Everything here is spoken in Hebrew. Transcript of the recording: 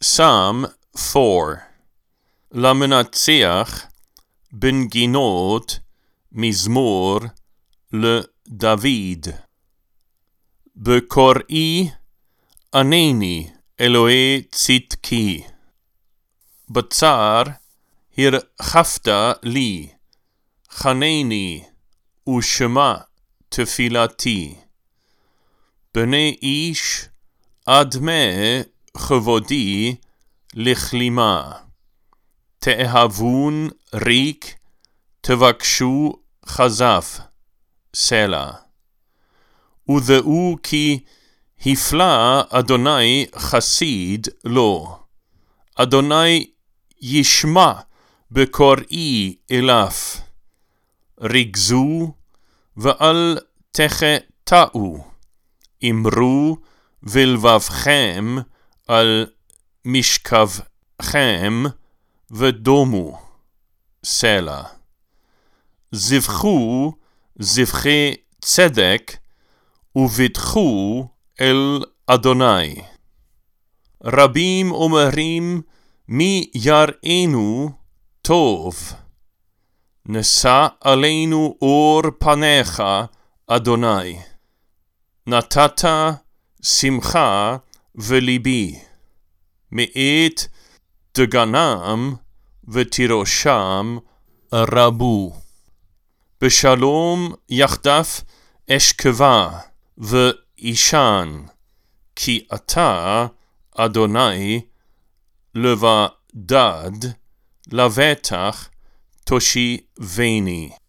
Psalm 4. למנצח בנגינות מזמור לדוד. בקוראי ענני אלוהי צדקי. בצר הרחבת לי, חנני ושמע תפילתי. בני איש אדמה כבודי לכלימה, תאהבון ריק תבקשו חזף, סלע. ודעו כי הפלא אדוני חסיד לו, אדוני ישמע בקוראי אליו. רגזו ואל תחטאו, אמרו בלבבכם על משכבכם ודומו, סלע. זבחו זבחי צדק ובטחו אל אדוני. רבים אומרים מי יראינו טוב, נשא עלינו אור פניך אדוני. נתת שמחה וליבי, מאת דגנם ותירושם רבו. בשלום יחדף אשכבה ואישן, כי אתה אדוני לבדד לבטח תושיבני.